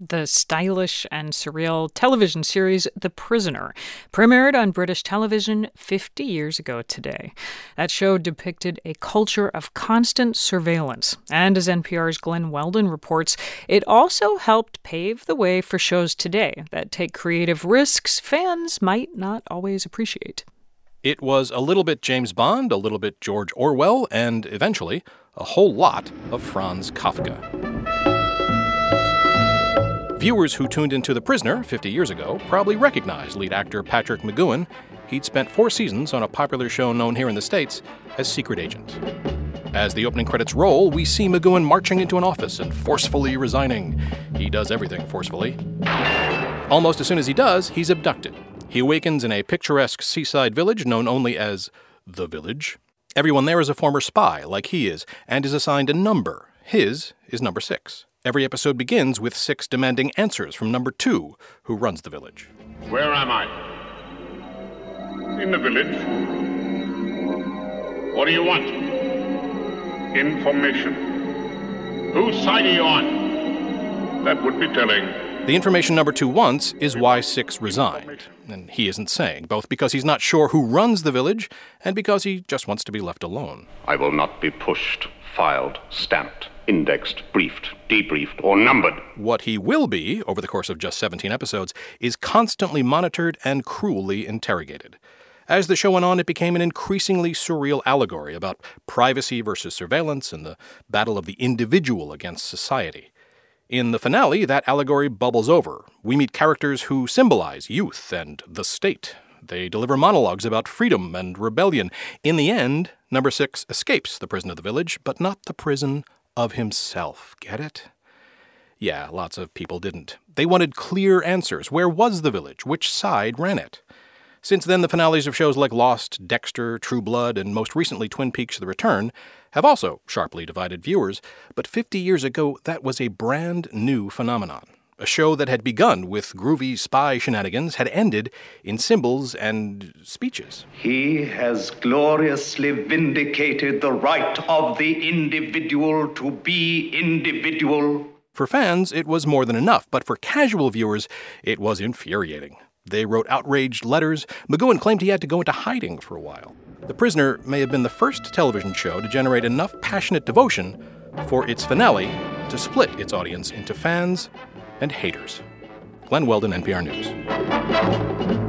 The stylish and surreal television series The Prisoner premiered on British television 50 years ago today. That show depicted a culture of constant surveillance, and as NPR's Glenn Weldon reports, it also helped pave the way for shows today that take creative risks fans might not always appreciate. It was a little bit James Bond, a little bit George Orwell, and eventually a whole lot of Franz Kafka. Viewers who tuned into The Prisoner 50 years ago probably recognized lead actor Patrick McGoohan. He'd spent 4 seasons on a popular show known here in the States as Secret Agent. As the opening credits roll, we see McGoohan marching into an office and forcefully resigning. He does everything forcefully. Almost as soon as he does, he's abducted. He awakens in a picturesque seaside village known only as The Village. Everyone there is a former spy, like he is, and is assigned a number. His is number 6. Every episode begins with 6 demanding answers from number 2, who runs the village. Where am I? In the village. What do you want? Information. Whose side are you on? That would be telling. The information number 2 wants is why 6 resigned. And he isn't saying, both because he's not sure who runs the village and because he just wants to be left alone. I will not be pushed, filed, stamped, indexed, briefed, debriefed, or numbered. What he will be, over the course of just 17 episodes, is constantly monitored and cruelly interrogated. As the show went on, it became an increasingly surreal allegory about privacy versus surveillance and the battle of the individual against society. In the finale, that allegory bubbles over. We meet characters who symbolize youth and the state. They deliver monologues about freedom and rebellion. In the end, number 6 escapes the prison of the village, but not the prison of himself. Get it? Yeah, lots of people didn't. They wanted clear answers. Where was the village? Which side ran it? Since then, the finales of shows like Lost, Dexter, True Blood, and most recently Twin Peaks: The Return have also sharply divided viewers, but 50 years ago, that was a brand new phenomenon. A show that had begun with groovy spy shenanigans had ended in symbols and speeches. He has gloriously vindicated the right of the individual to be individual. For fans, it was more than enough, but for casual viewers, it was infuriating. They wrote outraged letters. McGoohan claimed he had to go into hiding for a while. The Prisoner may have been the first television show to generate enough passionate devotion for its finale to split its audience into fans and haters. Glenn Weldon, NPR News.